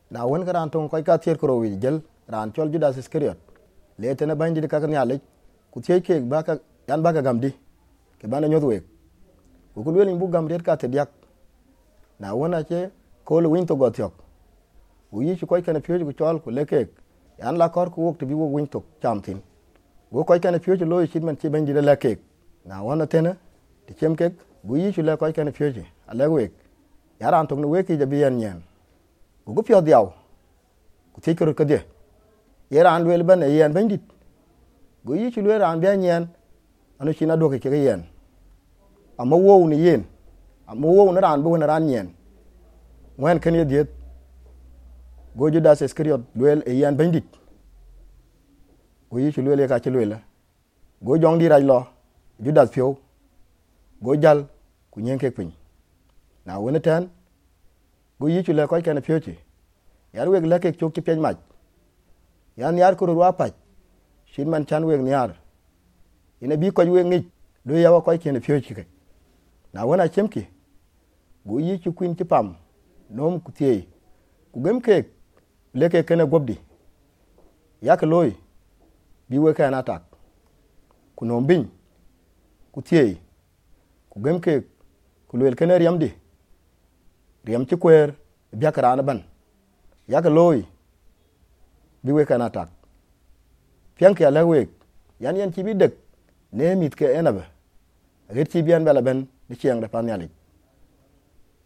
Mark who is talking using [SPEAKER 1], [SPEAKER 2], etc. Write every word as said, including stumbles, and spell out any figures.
[SPEAKER 1] na wen ka ran tong ko ka tier ko wi jel ran chol Judas Iscariot le tene bandi ka kan yalik ku tie ke ba ka yan ba ka gamdi ke bana nyod we ku ku welin bu gamdi ka te yak na wona che ko le win to got yok u yi ko ka na pye ku chol ku le ke yan la kor ku wok te bi wo win to cham tin go ko ka na pye lo yi man che bandi le ke na wona tene ti chem ke bu yi le ko ka na pye ale we ya ran tong ne we ki je bi yan nyen ku pyo diaw ku tie ko ka de ye ran wel ban e yen bandit go yi chu le ran be nyen anu china do ke ke yen amma wo ni yen amma wo na ran bu na ran nyen wen kan ye diet go Judas Iscariot wel e yen bandit go yi chu le ka chu le go jong di raj lo Judas pyo go jal ku nyen ke pin na wona tan go yi chu le ko kan pyo chi yar weg la ke chok ti pen mach yan yar ko ro apach shin man chan weg nyar ina bi ko weg ngi do yawa ko ken pyo chi ke na wona chemki go yi chi kuin ti pam nom ku tie ku gem ke le ke ken gobdi yak loy bi we ka na tak ku nom bin ku tie ku gem ke ku le ken riyam di riyam chi kwer bi ka ran ban yak loy bi we kana tak pian ke ala we yan yan chi bi dek ne mit ke enaba ret chi bian bala ben di chiang da pan yali